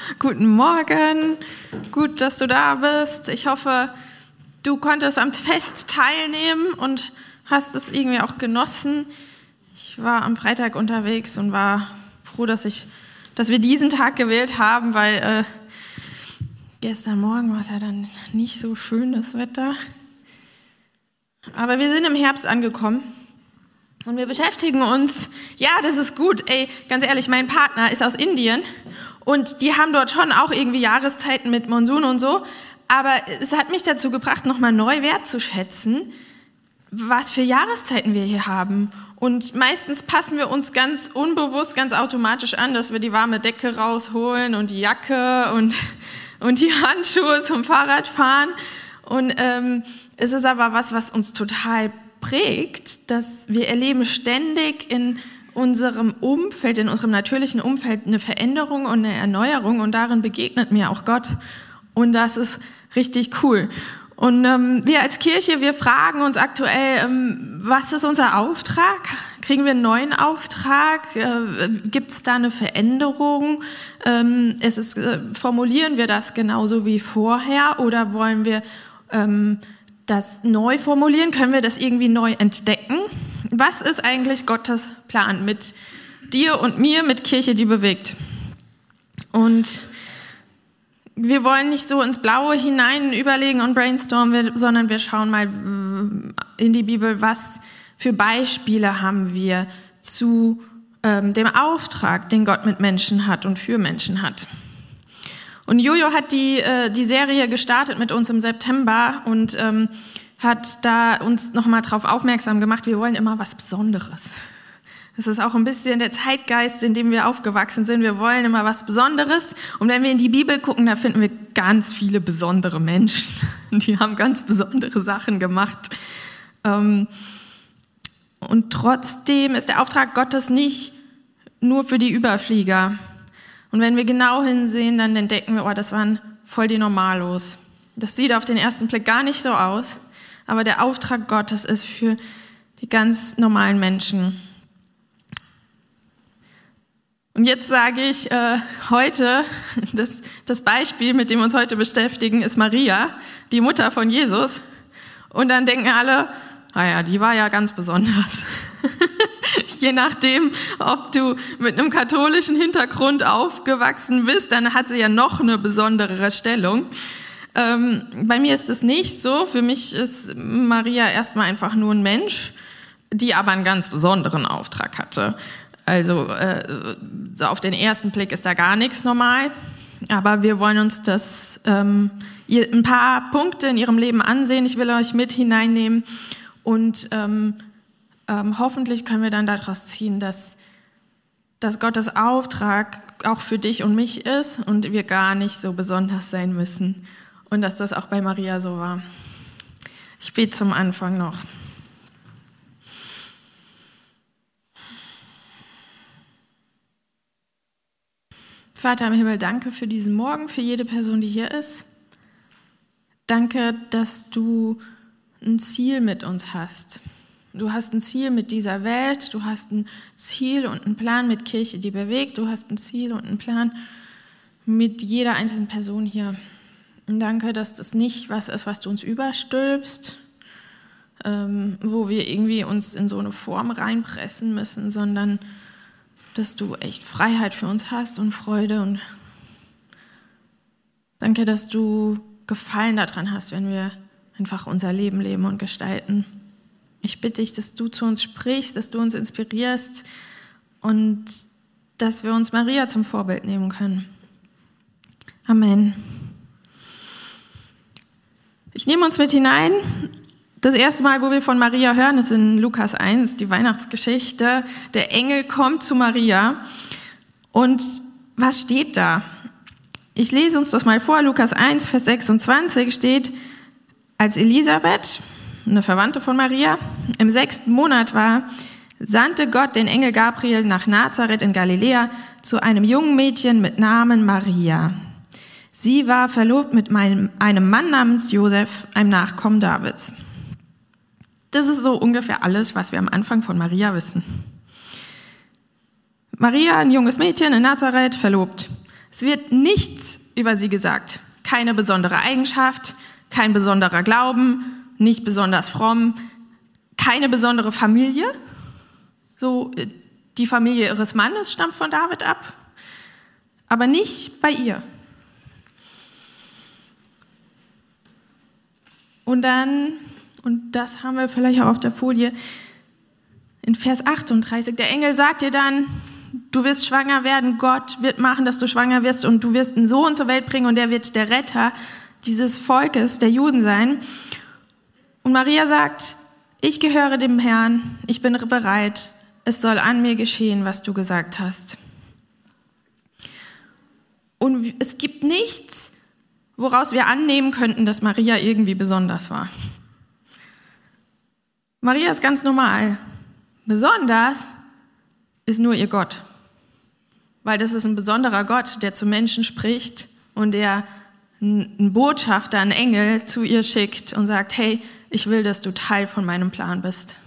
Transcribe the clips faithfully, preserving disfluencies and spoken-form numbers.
Guten Morgen, gut, dass du da bist. Ich hoffe, du konntest am Fest teilnehmen und hast es irgendwie auch genossen. Ich war am Freitag unterwegs und war froh, dass, ich, dass wir diesen Tag gewählt haben, weil äh, gestern Morgen war es ja dann nicht so schön, das Wetter. Aber wir sind im Herbst angekommen. Und wir beschäftigen uns, ja, das ist gut, ey, ganz ehrlich, mein Partner ist aus Indien und die haben dort schon auch irgendwie Jahreszeiten mit Monsun und so, aber es hat mich dazu gebracht, nochmal neu wertzuschätzen, was für Jahreszeiten wir hier haben. Und meistens passen wir uns ganz unbewusst, ganz automatisch an, dass wir die warme Decke rausholen und die Jacke und, und die Handschuhe zum Fahrradfahren. Und ähm, es ist aber was, was uns total prägt, dass wir erleben ständig in unserem Umfeld, in unserem natürlichen Umfeld eine Veränderung und eine Erneuerung und darin begegnet mir auch Gott und das ist richtig cool. Und ähm, wir als Kirche, wir fragen uns aktuell, ähm, was ist unser Auftrag? Kriegen wir einen neuen Auftrag? Äh, Gibt es da eine Veränderung? Ähm, ist es, äh, formulieren wir das genauso wie vorher oder wollen wir ähm, das neu formulieren? Können wir das irgendwie neu entdecken? Was ist eigentlich Gottes Plan mit dir und mir, mit Kirche, die bewegt? Und wir wollen nicht so ins Blaue hinein überlegen und brainstormen, sondern wir schauen mal in die Bibel, was für Beispiele haben wir zu ähm, dem Auftrag, den Gott mit Menschen hat und für Menschen hat. Und Jojo hat die, äh, die Serie gestartet mit uns im September und ähm, hat da uns nochmal drauf aufmerksam gemacht, wir wollen immer was Besonderes. Das ist auch ein bisschen der Zeitgeist, in dem wir aufgewachsen sind. Wir wollen immer was Besonderes. Und wenn wir in die Bibel gucken, da finden wir ganz viele besondere Menschen. Die haben ganz besondere Sachen gemacht. Ähm, und trotzdem ist der Auftrag Gottes nicht nur für die Überflieger. Und wenn wir genau hinsehen, dann entdecken wir, oh, das waren voll die Normalos. Das sieht auf den ersten Blick gar nicht so aus, aber der Auftrag Gottes ist für die ganz normalen Menschen. Und jetzt sage ich äh, heute, das, das Beispiel, mit dem wir uns heute beschäftigen, ist Maria, die Mutter von Jesus. Und dann denken alle, naja, die war ja ganz besonders. Je nachdem, ob du mit einem katholischen Hintergrund aufgewachsen bist, dann hat sie ja noch eine besondere Stellung. Ähm, bei mir ist es nicht so. Für mich ist Maria erstmal einfach nur ein Mensch, die aber einen ganz besonderen Auftrag hatte. Also äh, so auf den ersten Blick ist da gar nichts normal, aber wir wollen uns das ähm, ihr, ein paar Punkte in ihrem Leben ansehen. Ich will euch mit hineinnehmen und ähm, Ähm, hoffentlich können wir dann daraus ziehen, dass, dass Gottes Auftrag auch für dich und mich ist und wir gar nicht so besonders sein müssen und dass das auch bei Maria so war. Ich bete zum Anfang noch. Vater im Himmel, danke für diesen Morgen, für jede Person, die hier ist. Danke, dass du ein Ziel mit uns hast. Du hast ein Ziel mit dieser Welt, du hast ein Ziel und einen Plan mit Kirche, die bewegt, du hast ein Ziel und einen Plan mit jeder einzelnen Person hier. Und danke, dass das nicht was ist, was du uns überstülpst, ähm, wo wir irgendwie uns in so eine Form reinpressen müssen, sondern dass du echt Freiheit für uns hast und Freude. Und danke, dass du Gefallen daran hast, wenn wir einfach unser Leben leben und gestalten. Ich bitte dich, dass du zu uns sprichst, dass du uns inspirierst und dass wir uns Maria zum Vorbild nehmen können. Amen. Ich nehme uns mit hinein. Das erste Mal, wo wir von Maria hören, ist in Lukas eins, die Weihnachtsgeschichte. Der Engel kommt zu Maria. Und was steht da? Ich lese uns das mal vor. Lukas eins, Vers sechsundzwanzig steht, als Elisabeth, eine Verwandte von Maria, im sechsten Monat war, sandte Gott den Engel Gabriel nach Nazareth in Galiläa zu einem jungen Mädchen mit Namen Maria. Sie war verlobt mit meinem, einem Mann namens Josef, einem Nachkommen Davids. Das ist so ungefähr alles, was wir am Anfang von Maria wissen. Maria, ein junges Mädchen in Nazareth, verlobt. Es wird nichts über sie gesagt. Keine besondere Eigenschaft, kein besonderer Glauben, nicht besonders fromm, keine besondere Familie. So, die Familie ihres Mannes stammt von David ab, aber nicht bei ihr. Und dann, und das haben wir vielleicht auch auf der Folie, in Vers achtunddreißig, der Engel sagt dir dann, du wirst schwanger werden, Gott wird machen, dass du schwanger wirst und du wirst einen Sohn zur Welt bringen und der wird der Retter dieses Volkes, der Juden sein. Und Maria sagt, ich gehöre dem Herrn, ich bin bereit, es soll an mir geschehen, was du gesagt hast. Und es gibt nichts, woraus wir annehmen könnten, dass Maria irgendwie besonders war. Maria ist ganz normal. Besonders ist nur ihr Gott. Weil das ist ein besonderer Gott, der zu Menschen spricht und der einen Botschafter, einen Engel zu ihr schickt und sagt, hey, ich will, dass du Teil von meinem Plan bist.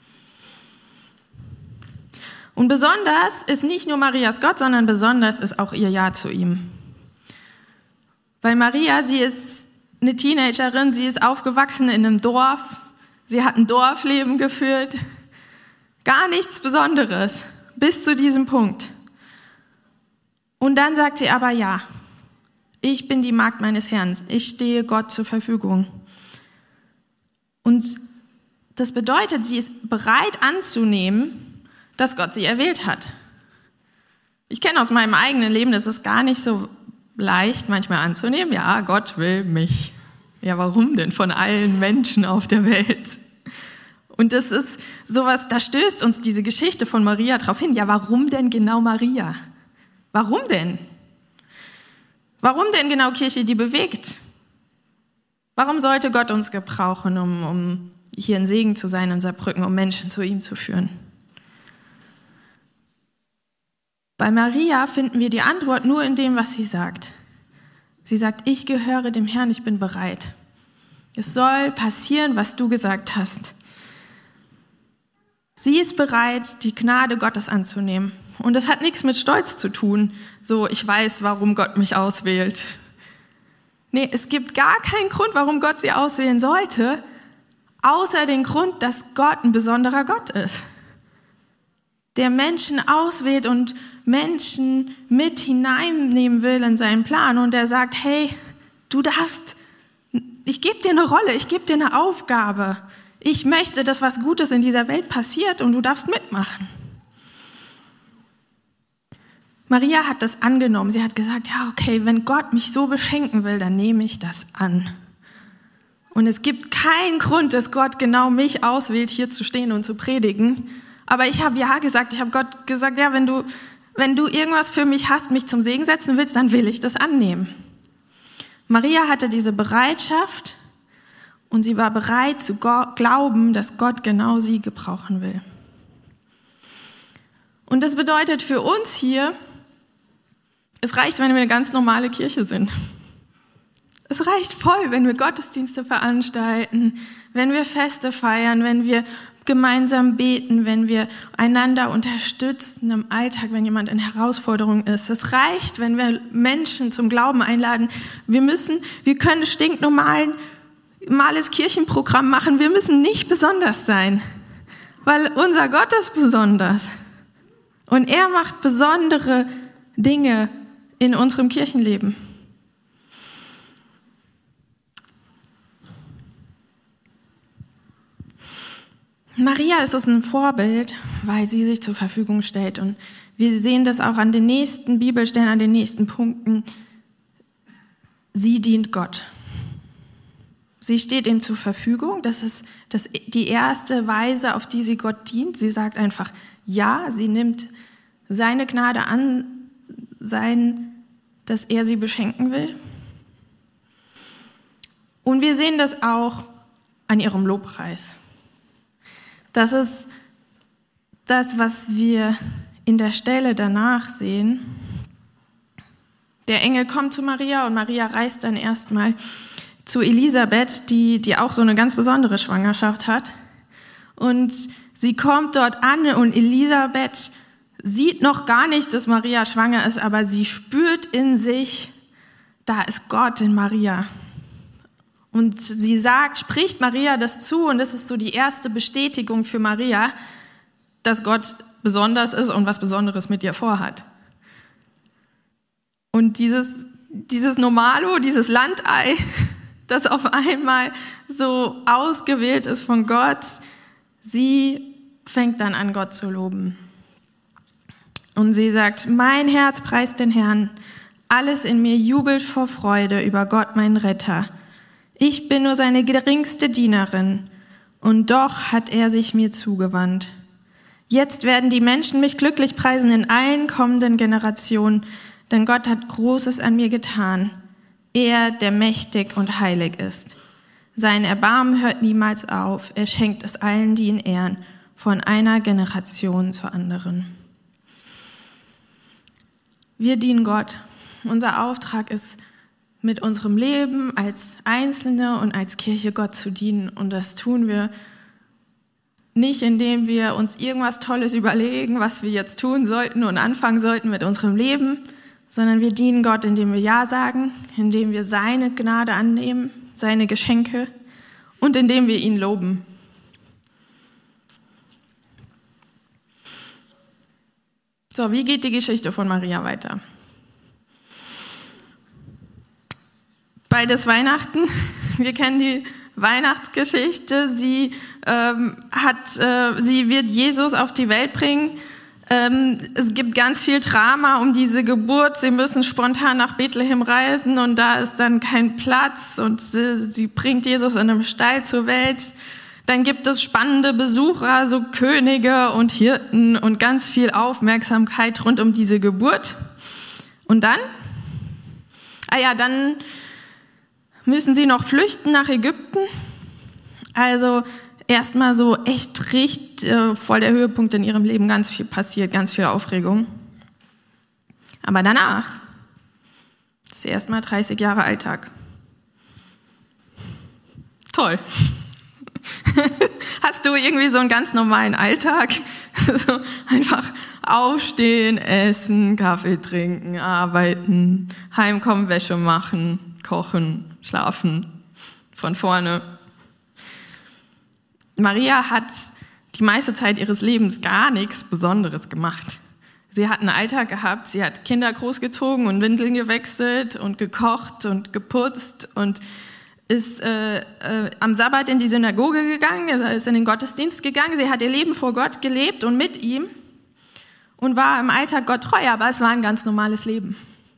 Und besonders ist nicht nur Marias Gott, sondern besonders ist auch ihr Ja zu ihm. Weil Maria, sie ist eine Teenagerin, sie ist aufgewachsen in einem Dorf, sie hat ein Dorfleben geführt, gar nichts Besonderes, bis zu diesem Punkt. Und dann sagt sie aber ja, ich bin die Magd meines Herrn, ich stehe Gott zur Verfügung. Und das bedeutet, sie ist bereit anzunehmen, dass Gott sie erwählt hat. Ich kenne aus meinem eigenen Leben, das ist gar nicht so leicht manchmal anzunehmen. Ja, Gott will mich. Ja, warum denn von allen Menschen auf der Welt? Und das ist sowas, da stößt uns diese Geschichte von Maria drauf hin. Ja, warum denn genau Maria? Warum denn? Warum denn genau Kirche, die bewegt? Warum sollte Gott uns gebrauchen, um, um hier ein Segen zu sein in Saarbrücken, um Menschen zu ihm zu führen? Bei Maria finden wir die Antwort nur in dem, was sie sagt. Sie sagt, ich gehöre dem Herrn, ich bin bereit. Es soll passieren, was du gesagt hast. Sie ist bereit, die Gnade Gottes anzunehmen. Und das hat nichts mit Stolz zu tun. So, ich weiß, warum Gott mich auswählt. Nee, es gibt gar keinen Grund, warum Gott sie auswählen sollte, außer den Grund, dass Gott ein besonderer Gott ist. Der Menschen auswählt und Menschen mit hineinnehmen will in seinen Plan. Und der sagt, hey, du darfst, ich gebe dir eine Rolle, ich gebe dir eine Aufgabe. Ich möchte, dass was Gutes in dieser Welt passiert und du darfst mitmachen. Maria hat das angenommen. Sie hat gesagt, ja, okay, wenn Gott mich so beschenken will, dann nehme ich das an. Und es gibt keinen Grund, dass Gott genau mich auswählt, hier zu stehen und zu predigen. Aber ich habe ja gesagt, ich habe Gott gesagt, ja, wenn du, wenn du irgendwas für mich hast, mich zum Segen setzen willst, dann will ich das annehmen. Maria hatte diese Bereitschaft und sie war bereit zu glauben, dass Gott genau sie gebrauchen will. Und das bedeutet für uns hier, es reicht, wenn wir eine ganz normale Kirche sind. Es reicht voll, wenn wir Gottesdienste veranstalten, wenn wir Feste feiern, wenn wir gemeinsam beten, wenn wir einander unterstützen im Alltag, wenn jemand in Herausforderung ist. Es reicht, wenn wir Menschen zum Glauben einladen. Wir müssen, wir können stinknormalen, normales Kirchenprogramm machen. Wir müssen nicht besonders sein, weil unser Gott ist besonders. Und er macht besondere Dinge in unserem Kirchenleben. Maria ist uns ein Vorbild, weil sie sich zur Verfügung stellt. Und wir sehen das auch an den nächsten Bibelstellen, an den nächsten Punkten. Sie dient Gott. Sie steht ihm zur Verfügung. Das ist das, die erste Weise, auf die sie Gott dient. Sie sagt einfach ja, sie nimmt seine Gnade an, sein, dass er sie beschenken will. Und wir sehen das auch an ihrem Lobpreis. Das ist das, was wir in der Stelle danach sehen. Der Engel kommt zu Maria und Maria reist dann erstmal zu Elisabeth, die, die auch so eine ganz besondere Schwangerschaft hat. Und sie kommt dort an und Elisabeth sieht noch gar nicht, dass Maria schwanger ist, aber sie spürt in sich, da ist Gott in Maria. Und sie sagt, spricht Maria das zu und das ist so die erste Bestätigung für Maria, dass Gott besonders ist und was Besonderes mit ihr vorhat. Und dieses, dieses Normalo, dieses Landei, das auf einmal so ausgewählt ist von Gott, sie fängt dann an, Gott zu loben. Und sie sagt, mein Herz preist den Herrn, alles in mir jubelt vor Freude über Gott, meinen Retter. Ich bin nur seine geringste Dienerin und doch hat er sich mir zugewandt. Jetzt werden die Menschen mich glücklich preisen in allen kommenden Generationen, denn Gott hat Großes an mir getan. Er, der mächtig und heilig ist. Sein Erbarmen hört niemals auf. Er schenkt es allen, die ihn ehren, von einer Generation zur anderen. Wir dienen Gott. Unser Auftrag ist, mit unserem Leben als Einzelne und als Kirche Gott zu dienen. Und das tun wir nicht, indem wir uns irgendwas Tolles überlegen, was wir jetzt tun sollten und anfangen sollten mit unserem Leben, sondern wir dienen Gott, indem wir Ja sagen, indem wir seine Gnade annehmen, seine Geschenke und indem wir ihn loben. So, wie geht die Geschichte von Maria weiter? Beides Weihnachten. Wir kennen die Weihnachtsgeschichte. Sie, ähm, hat, äh, sie wird Jesus auf die Welt bringen. Ähm, es gibt ganz viel Drama um diese Geburt. Sie müssen spontan nach Bethlehem reisen und da ist dann kein Platz und sie, sie bringt Jesus in einem Stall zur Welt. Dann gibt es spannende Besucher, so Könige und Hirten und ganz viel Aufmerksamkeit rund um diese Geburt. Und dann? Ah ja, dann müssen sie noch flüchten nach Ägypten. Also erstmal so echt richtig äh, voll der Höhepunkt in ihrem Leben, ganz viel passiert, ganz viel Aufregung. Aber danach ist erstmal dreißig Jahre Alltag. Toll. Hast du irgendwie so einen ganz normalen Alltag? So einfach aufstehen, essen, Kaffee trinken, arbeiten, heimkommen, Wäsche machen, kochen, schlafen, von vorne. Maria hat die meiste Zeit ihres Lebens gar nichts Besonderes gemacht. Sie hat einen Alltag gehabt, sie hat Kinder großgezogen und Windeln gewechselt und gekocht und geputzt und ist äh, äh, am Sabbat in die Synagoge gegangen, ist in den Gottesdienst gegangen. Sie hat ihr Leben vor Gott gelebt und mit ihm und war im Alltag Gott treu, aber es war ein ganz normales Leben.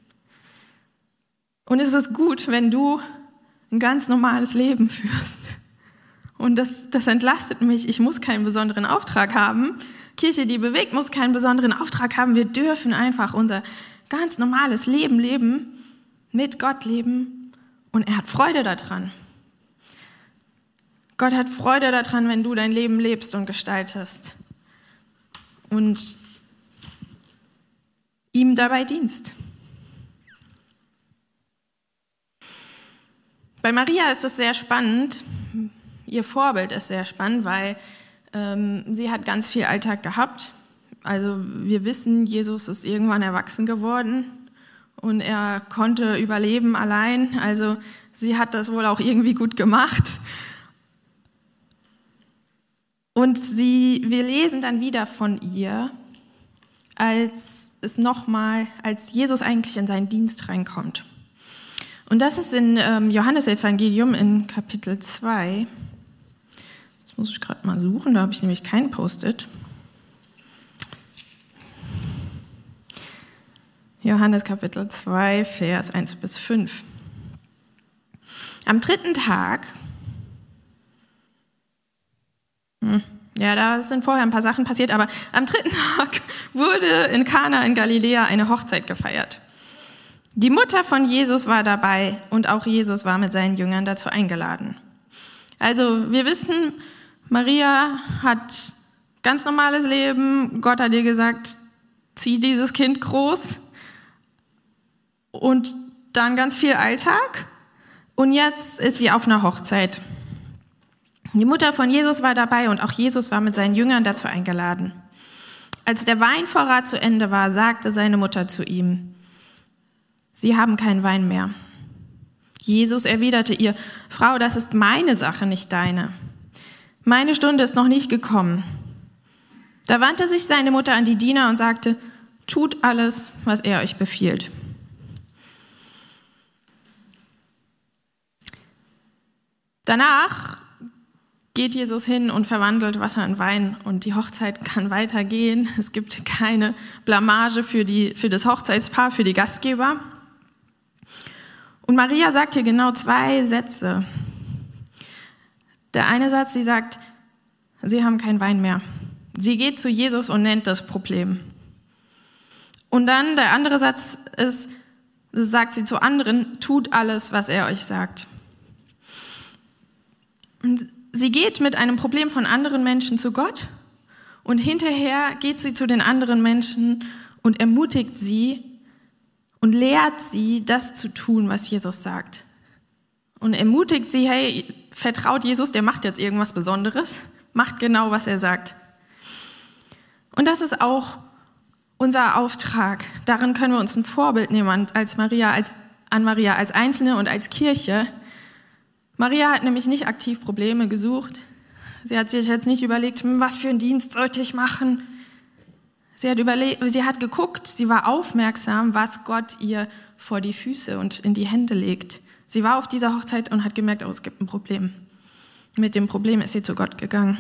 Und es ist gut, wenn du ein ganz normales Leben führst. Und das, das entlastet mich. Ich muss keinen besonderen Auftrag haben. Kirche, die bewegt, muss keinen besonderen Auftrag haben. Wir dürfen einfach unser ganz normales Leben leben, mit Gott leben. Und er hat Freude daran. Gott hat Freude daran, wenn du dein Leben lebst und gestaltest. Und ihm dabei dienst. Bei Maria ist es sehr spannend. Ihr Vorbild ist sehr spannend, weil ähm, sie hat ganz viel Alltag gehabt. Also wir wissen, Jesus ist irgendwann erwachsen geworden. Und er konnte überleben allein, also sie hat das wohl auch irgendwie gut gemacht. Und sie, wir lesen dann wieder von ihr, als es nochmal, als Jesus eigentlich in seinen Dienst reinkommt. Und das ist in ähm, Johannesevangelium in Kapitel zwei. Das muss ich gerade mal suchen, da habe ich nämlich keinen Post-it. Johannes Kapitel zwei, Vers eins bis fünf. Am dritten Tag, hm, ja, da sind vorher ein paar Sachen passiert, aber am dritten Tag wurde in Kana in Galiläa eine Hochzeit gefeiert. Die Mutter von Jesus war dabei und auch Jesus war mit seinen Jüngern dazu eingeladen. Also wir wissen, Maria hat ganz normales Leben, Gott hat ihr gesagt, zieh dieses Kind groß. Und dann ganz viel Alltag. Und jetzt ist sie auf einer Hochzeit. Die Mutter von Jesus war dabei und auch Jesus war mit seinen Jüngern dazu eingeladen. Als der Weinvorrat zu Ende war, sagte seine Mutter zu ihm: Sie haben keinen Wein mehr. Jesus erwiderte ihr: Frau, das ist meine Sache, nicht deine. Meine Stunde ist noch nicht gekommen. Da wandte sich seine Mutter an die Diener und sagte: Tut alles, was er euch befiehlt. Danach geht Jesus hin und verwandelt Wasser in Wein und die Hochzeit kann weitergehen. Es gibt keine Blamage für, die, für das Hochzeitspaar, für die Gastgeber. Und Maria sagt hier genau zwei Sätze. Der eine Satz, sie sagt, sie haben keinen Wein mehr. Sie geht zu Jesus und nennt das Problem. Und dann der andere Satz ist, sagt sie zu anderen, tut alles, was er euch sagt. Und sie geht mit einem Problem von anderen Menschen zu Gott und hinterher geht sie zu den anderen Menschen und ermutigt sie und lehrt sie, das zu tun, was Jesus sagt. Und ermutigt sie, hey, vertraut Jesus, der macht jetzt irgendwas Besonderes, macht genau, was er sagt. Und das ist auch unser Auftrag. Darin können wir uns ein Vorbild nehmen als Maria, als, an Maria als Einzelne und als Kirche. Maria hat nämlich nicht aktiv Probleme gesucht. Sie hat sich jetzt nicht überlegt, was für einen Dienst sollte ich machen. Sie hat, überlegt, sie hat geguckt, sie war aufmerksam, was Gott ihr vor die Füße und in die Hände legt. Sie war auf dieser Hochzeit und hat gemerkt, oh, es gibt ein Problem. Mit dem Problem ist sie zu Gott gegangen.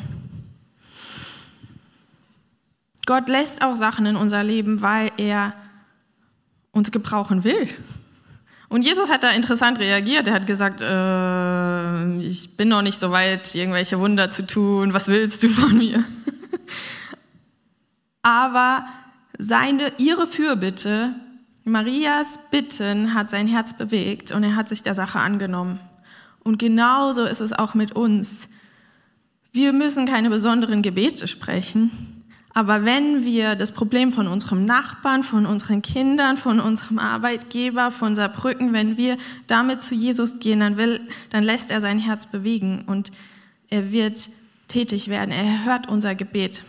Gott lässt auch Sachen in unser Leben, weil er uns gebrauchen will. Und Jesus hat da interessant reagiert. Er hat gesagt, äh, ich bin noch nicht so weit, irgendwelche Wunder zu tun. Was willst du von mir? Aber seine, ihre Fürbitte, Marias Bitten, hat sein Herz bewegt und er hat sich der Sache angenommen. Und genauso ist es auch mit uns. Wir müssen keine besonderen Gebete sprechen. Aber wenn wir das Problem von unserem Nachbarn, von unseren Kindern, von unserem Arbeitgeber, von Saarbrücken, wenn wir damit zu Jesus gehen, dann, will, dann lässt er sein Herz bewegen und er wird tätig werden. Er hört unser Gebet.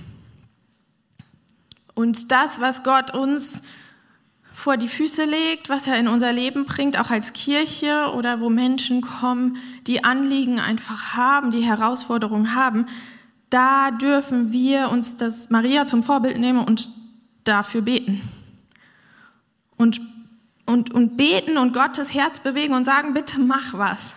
Und das, was Gott uns vor die Füße legt, was er in unser Leben bringt, auch als Kirche oder wo Menschen kommen, die Anliegen einfach haben, die Herausforderungen haben, da dürfen wir uns das Maria zum Vorbild nehmen und dafür beten. Und, und, und beten und Gottes Herz bewegen und sagen, bitte mach was.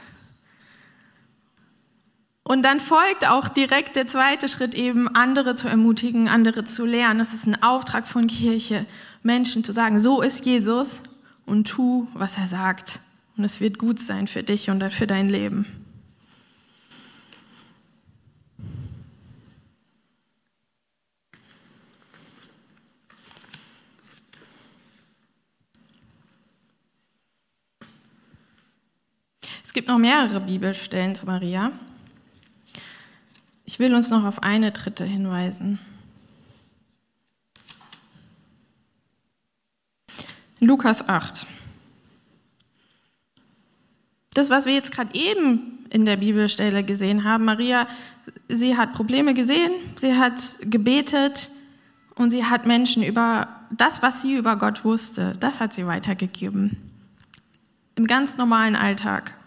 Und dann folgt auch direkt der zweite Schritt eben, andere zu ermutigen, andere zu lernen. Das ist ein Auftrag von Kirche, Menschen zu sagen, so ist Jesus und tu, was er sagt. Und es wird gut sein für dich und für dein Leben. Es gibt noch mehrere Bibelstellen zu Maria. Ich will uns noch auf eine dritte hinweisen. Lukas acht. Das, was wir jetzt gerade eben in der Bibelstelle gesehen haben, Maria, sie hat Probleme gesehen, sie hat gebetet und sie hat Menschen über das, was sie über Gott wusste, das hat sie weitergegeben. Im ganz normalen Alltag.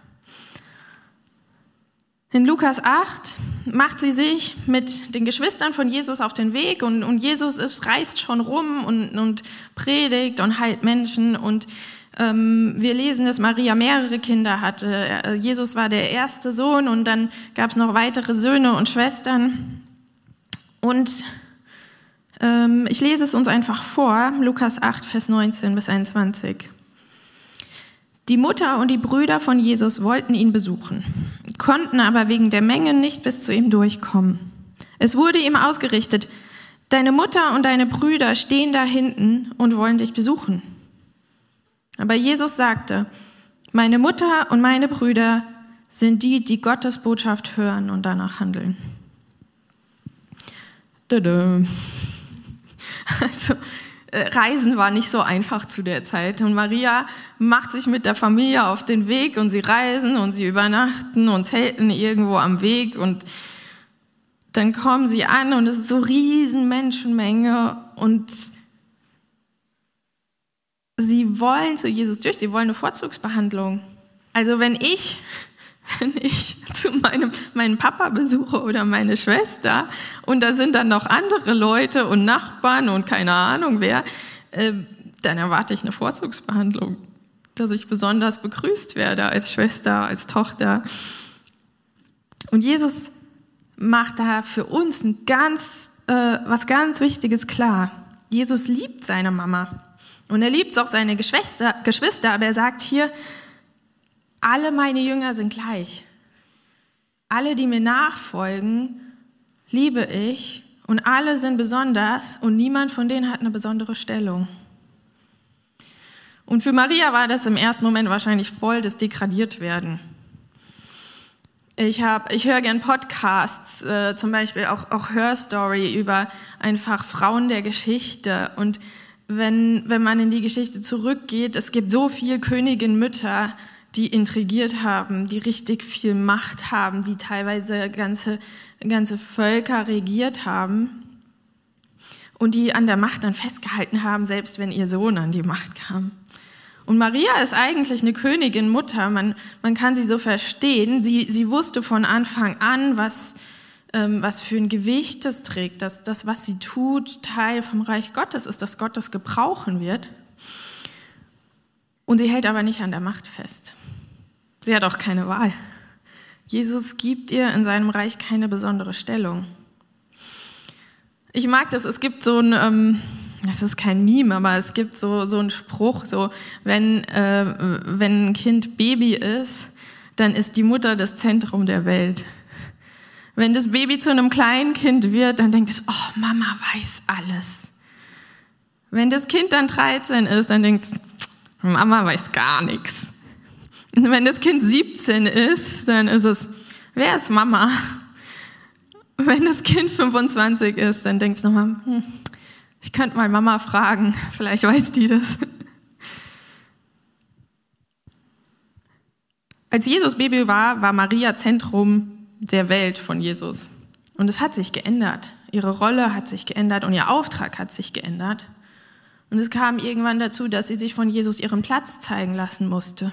In Lukas acht macht sie sich mit den Geschwistern von Jesus auf den Weg und, und Jesus ist, reist schon rum und, und predigt und heilt Menschen. Und ähm, wir lesen, dass Maria mehrere Kinder hatte. Jesus war der erste Sohn und dann gab es noch weitere Söhne und Schwestern. Und ähm, ich lese es uns einfach vor, Lukas acht, Vers neunzehn bis einundzwanzig. Die Mutter und die Brüder von Jesus wollten ihn besuchen, konnten aber wegen der Menge nicht bis zu ihm durchkommen. Es wurde ihm ausgerichtet, deine Mutter und deine Brüder stehen da hinten und wollen dich besuchen. Aber Jesus sagte, meine Mutter und meine Brüder sind die, die Gottes Botschaft hören und danach handeln. Also, Reisen war nicht so einfach zu der Zeit und Maria macht sich mit der Familie auf den Weg und sie reisen und sie übernachten und zelten irgendwo am Weg und dann kommen sie an und es ist so riesen Menschenmenge und sie wollen zu Jesus durch, sie wollen eine Vorzugsbehandlung. Also wenn ich, wenn ich zu meinem, meinen Papa besuche oder meine Schwester und da sind dann noch andere Leute und Nachbarn und keine Ahnung wer, äh, dann erwarte ich eine Vorzugsbehandlung, dass ich besonders begrüßt werde als Schwester, als Tochter. Und Jesus macht da für uns ein ganz, äh, was ganz Wichtiges klar. Jesus liebt seine Mama und er liebt auch seine Geschwister, Geschwister, aber er sagt hier, alle meine Jünger sind gleich. Alle, die mir nachfolgen, liebe ich und alle sind besonders und niemand von denen hat eine besondere Stellung. Und für Maria war das im ersten Moment wahrscheinlich voll das Degradiertwerden. Ich, hab, ich höre gern Podcasts, äh, zum Beispiel auch, auch Hörstory über einfach Frauen der Geschichte. Und wenn, wenn man in die Geschichte zurückgeht, es gibt so viele Königinnenmütter, die intrigiert haben, die richtig viel Macht haben, die teilweise ganze, ganze Völker regiert haben und die an der Macht dann festgehalten haben, selbst wenn ihr Sohn an die Macht kam. Und Maria ist eigentlich eine Königin-Mutter, man, man kann sie so verstehen. Sie, sie wusste von Anfang an, was, ähm, was für ein Gewicht das trägt, dass das, was sie tut, Teil vom Reich Gottes ist, dass Gott das gebrauchen wird. Und sie hält aber nicht an der Macht fest. Sie hat auch keine Wahl. Jesus gibt ihr in seinem Reich keine besondere Stellung. Ich mag das, es gibt so ein... Ähm, Das ist kein Meme, aber es gibt so, so einen Spruch, so, wenn, äh, wenn ein Kind Baby ist, dann ist die Mutter das Zentrum der Welt. Wenn das Baby zu einem kleinen Kind wird, dann denkt es, oh, Mama weiß alles. Wenn das Kind dann dreizehn ist, dann denkt es, Mama weiß gar nichts. Und wenn das Kind siebzehn ist, dann ist es, wer ist Mama? Wenn das Kind fünfundzwanzig ist, dann denkt es nochmal, hm, ich könnte mal Mama fragen, vielleicht weiß die das. Als Jesus Baby war, war Maria Zentrum der Welt von Jesus. Und es hat sich geändert. Ihre Rolle hat sich geändert und ihr Auftrag hat sich geändert. Und es kam irgendwann dazu, dass sie sich von Jesus ihren Platz zeigen lassen musste.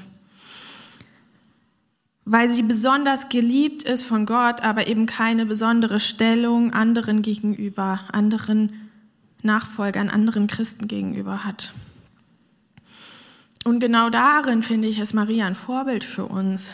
Weil sie besonders geliebt ist von Gott, aber eben keine besondere Stellung anderen gegenüber, anderen Nachfolgern, anderen Christen gegenüber hat. Und genau darin, finde ich, ist Maria ein Vorbild für uns.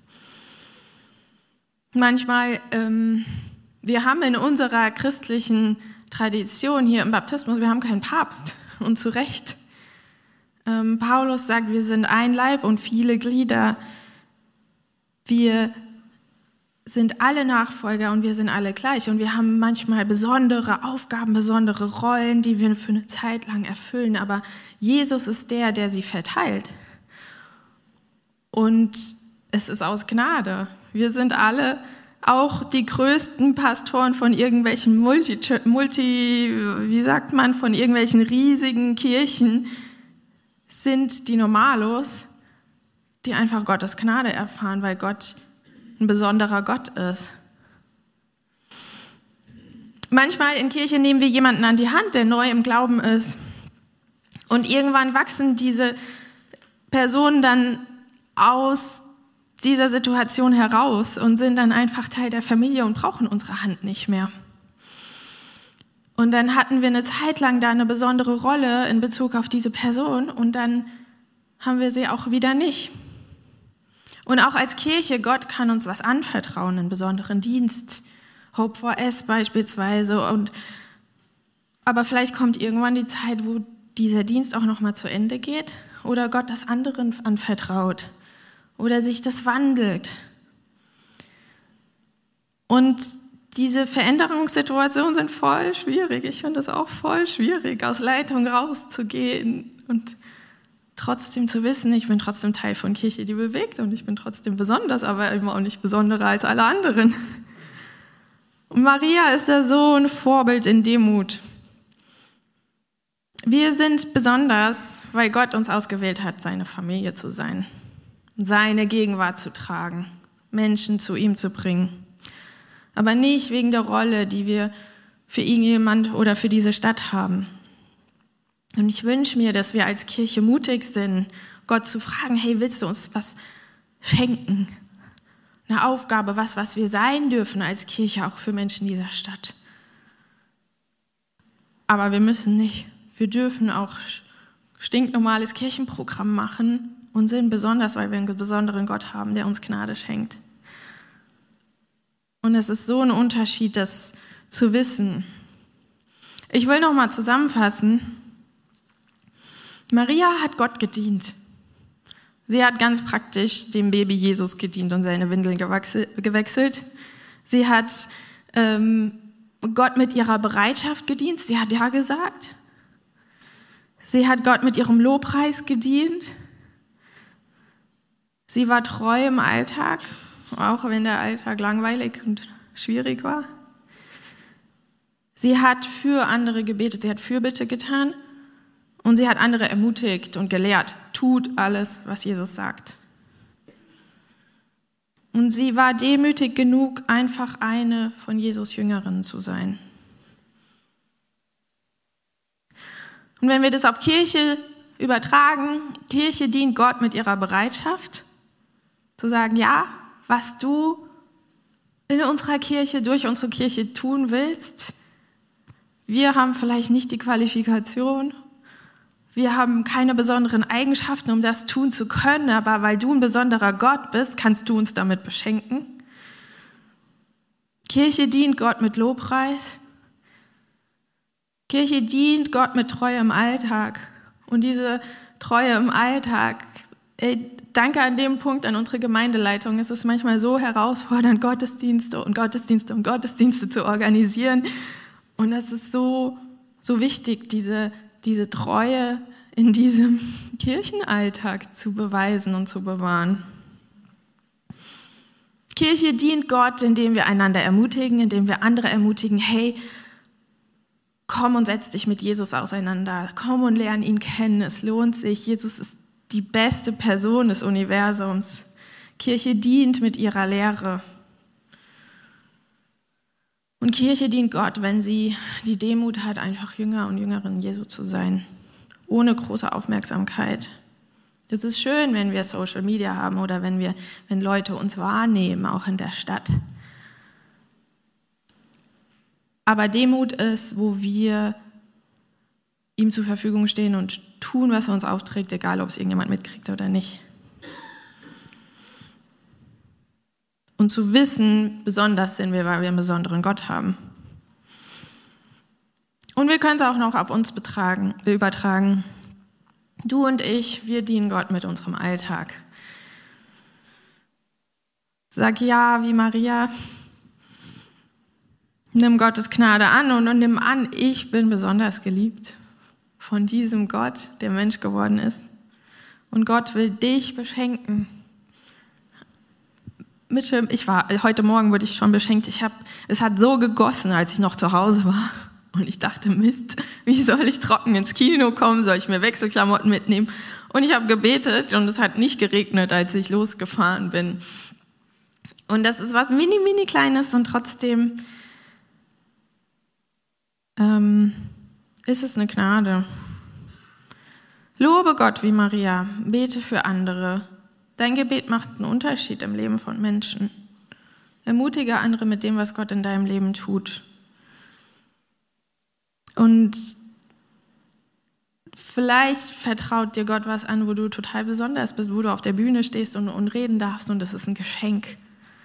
Manchmal, ähm, wir haben in unserer christlichen Tradition hier im Baptismus, wir haben keinen Papst, und zu Recht. Ähm, Paulus sagt, wir sind ein Leib und viele Glieder. Wir sind alle Nachfolger und wir sind alle gleich und wir haben manchmal besondere Aufgaben, besondere Rollen, die wir für eine Zeit lang erfüllen, aber Jesus ist der, der sie verteilt. Und es ist aus Gnade. Wir sind alle auch die größten Pastoren von irgendwelchen Multi, Multi, wie sagt man, von irgendwelchen riesigen Kirchen sind die Normalos, die einfach Gottes Gnade erfahren, weil Gott ein besonderer Gott ist. Manchmal in Kirche nehmen wir jemanden an die Hand, der neu im Glauben ist. Und irgendwann wachsen diese Personen dann aus dieser Situation heraus und sind dann einfach Teil der Familie und brauchen unsere Hand nicht mehr. Und dann hatten wir eine Zeit lang da eine besondere Rolle in Bezug auf diese Person und dann haben wir sie auch wieder nicht. Und auch als Kirche, Gott kann uns was anvertrauen, einen besonderen Dienst, Hope for S beispielsweise. Und, aber vielleicht kommt irgendwann die Zeit, wo dieser Dienst auch nochmal zu Ende geht oder Gott das anderen anvertraut oder sich das wandelt. Und diese Veränderungssituationen sind voll schwierig. Ich finde es auch voll schwierig, aus Leitung rauszugehen und trotzdem zu wissen, ich bin trotzdem Teil von Kirche, die bewegt und ich bin trotzdem besonders, aber eben auch nicht besonderer als alle anderen. Und Maria ist da so ein Vorbild in Demut. Wir sind besonders, weil Gott uns ausgewählt hat, seine Familie zu sein, seine Gegenwart zu tragen, Menschen zu ihm zu bringen. aber nicht wegen der Rolle, die wir für irgendjemand oder für diese Stadt haben. Und ich wünsche mir, dass wir als Kirche mutig sind, Gott zu fragen, hey, willst du uns was schenken? Eine Aufgabe, was, was wir sein dürfen als Kirche, auch für Menschen dieser Stadt. Aber wir müssen nicht. Wir dürfen auch stinknormales Kirchenprogramm machen und sind besonders, weil wir einen besonderen Gott haben, der uns Gnade schenkt. Und es ist so ein Unterschied, das zu wissen. Ich will noch mal zusammenfassen. Maria hat Gott gedient. Sie hat ganz praktisch dem Baby Jesus gedient und seine Windeln gewechselt. Sie hat ähm, Gott mit ihrer Bereitschaft gedient. Sie hat ja gesagt. Sie hat Gott mit ihrem Lobpreis gedient. Sie war treu im Alltag, auch wenn der Alltag langweilig und schwierig war. Sie hat für andere gebetet, sie hat Fürbitte getan und sie hat andere ermutigt und gelehrt, tut alles, was Jesus sagt. Und sie war demütig genug, einfach eine von Jesus Jüngerinnen zu sein. Und wenn wir das auf Kirche übertragen, Kirche dient Gott mit ihrer Bereitschaft, zu sagen, ja, was du in unserer Kirche, durch unsere Kirche tun willst, wir haben vielleicht nicht die Qualifikation, wir haben keine besonderen Eigenschaften, um das tun zu können, aber weil du ein besonderer Gott bist, kannst du uns damit beschenken. Kirche dient Gott mit Lobpreis. Kirche dient Gott mit Treue im Alltag. Und diese Treue im Alltag, ey, danke an dem Punkt an unsere Gemeindeleitung. Es ist manchmal so herausfordernd, Gottesdienste und Gottesdienste und Gottesdienste zu organisieren. Und das ist so, so wichtig, diese, diese Treue in diesem Kirchenalltag zu beweisen und zu bewahren. Kirche dient Gott, indem wir einander ermutigen, indem wir andere ermutigen, hey, komm und setz dich mit Jesus auseinander, komm und lern ihn kennen, es lohnt sich, Jesus ist die beste Person des Universums. Kirche dient mit ihrer Lehre. Und Kirche dient Gott, wenn sie die Demut hat, einfach Jünger und Jüngerin Jesu zu sein, ohne große Aufmerksamkeit. Das ist schön, wenn wir Social Media haben oder wenn wir, wenn Leute uns wahrnehmen, auch in der Stadt. Aber Demut ist, wo wir ihm zur Verfügung stehen und tun, was er uns aufträgt, egal ob es irgendjemand mitkriegt oder nicht. Und zu wissen, besonders sind wir, weil wir einen besonderen Gott haben. Und wir können es auch noch auf uns betragen, übertragen. Du und ich, wir dienen Gott mit unserem Alltag. Sag ja, wie Maria, nimm Gottes Gnade an und, und nimm an, ich bin besonders geliebt von diesem Gott, der Mensch geworden ist. Und Gott will dich beschenken. Mitchell, ich war, heute Morgen wurde ich schon beschenkt. Ich hab, es hat so gegossen, als ich noch zu Hause war. Und ich dachte, Mist, wie soll ich trocken ins Kino kommen? Soll ich mir Wechselklamotten mitnehmen? Und ich habe gebetet und es hat nicht geregnet, als ich losgefahren bin. Und das ist was mini, mini Kleines und trotzdem ähm, ist es eine Gnade. Lobe Gott wie Maria, bete für andere. Dein Gebet macht einen Unterschied im Leben von Menschen. Ermutige andere mit dem, was Gott in deinem Leben tut. Und vielleicht vertraut dir Gott was an, wo du total besonders bist, wo du auf der Bühne stehst und, und reden darfst und das ist ein Geschenk.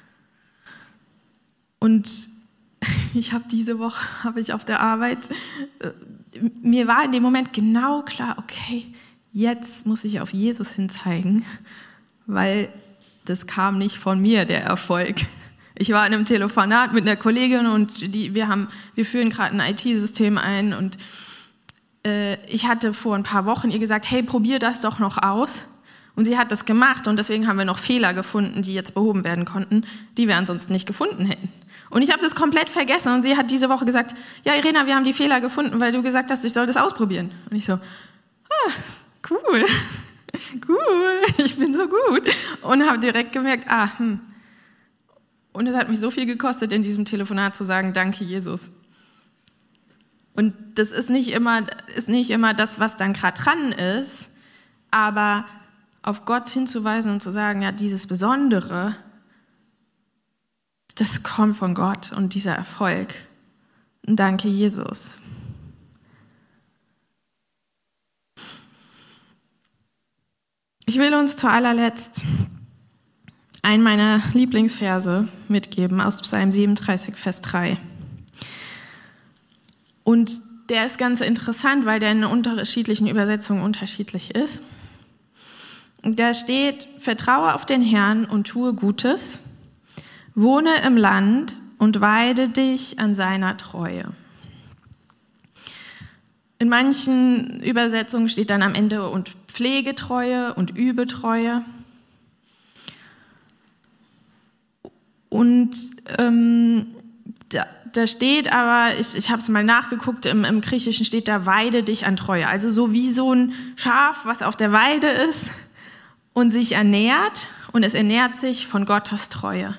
Und ich habe diese Woche, habe ich auf der Arbeit, äh, mir war in dem Moment genau klar, okay, jetzt muss ich auf Jesus hinzeigen, weil das kam nicht von mir, der Erfolg. Ich war in einem Telefonat mit einer Kollegin und die, wir, haben, wir führen gerade ein I T-System ein und äh, ich hatte vor ein paar Wochen ihr gesagt, hey, probier das doch noch aus. Und sie hat das gemacht und deswegen haben wir noch Fehler gefunden, die jetzt behoben werden konnten, die wir ansonsten nicht gefunden hätten. Und ich habe das komplett vergessen und sie hat diese Woche gesagt, ja Irena, wir haben die Fehler gefunden, weil du gesagt hast, ich soll das ausprobieren. Und ich so, ah, cool, cool, ich bin so gut. Und habe direkt gemerkt, ah, hm. Und es hat mich so viel gekostet, in diesem Telefonat zu sagen, danke Jesus. Und das ist nicht immer, ist nicht immer das, was dann gerade dran ist, aber auf Gott hinzuweisen und zu sagen, ja, dieses Besondere, das kommt von Gott und dieser Erfolg. Und danke Jesus. Ich will uns zu allerletzt einen meiner Lieblingsverse mitgeben aus Psalm siebenunddreißig, Vers drei. Und der ist ganz interessant, weil der in unterschiedlichen Übersetzungen unterschiedlich ist. Da steht, vertraue auf den Herrn und tue Gutes, wohne im Land und weide dich an seiner Treue. In manchen Übersetzungen steht dann am Ende und pflege Treue und übe Treue. Und ähm, da, da steht aber, ich, ich habe es mal nachgeguckt, im, im Griechischen steht da, weide dich an Treue. Also so wie so ein Schaf, was auf der Weide ist und sich ernährt, und es ernährt sich von Gottes Treue.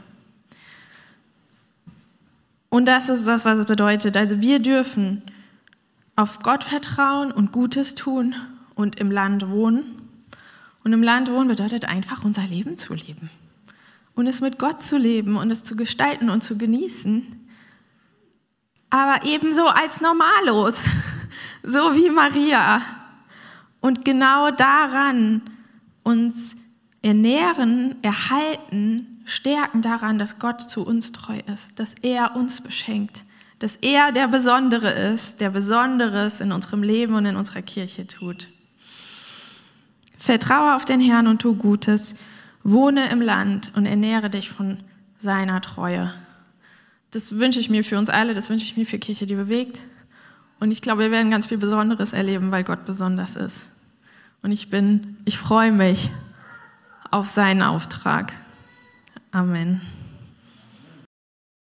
Und das ist das, was es bedeutet. Also wir dürfen auf Gott vertrauen und Gutes tun und im Land wohnen. Und im Land wohnen bedeutet einfach, unser Leben zu leben. Und es mit Gott zu leben und es zu gestalten und zu genießen. Aber ebenso als normalos, so wie Maria. Und genau daran uns ernähren, erhalten, stärken daran, dass Gott zu uns treu ist, dass er uns beschenkt, dass er der Besondere ist, der Besonderes in unserem Leben und in unserer Kirche tut. Vertraue auf den Herrn und tu Gutes, wohne im Land und ernähre dich von seiner Treue. Das wünsche ich mir für uns alle, das wünsche ich mir für Kirche, die bewegt. Und ich glaube, wir werden ganz viel Besonderes erleben, weil Gott besonders ist. Und ich bin, ich freue mich auf seinen Auftrag. Amen.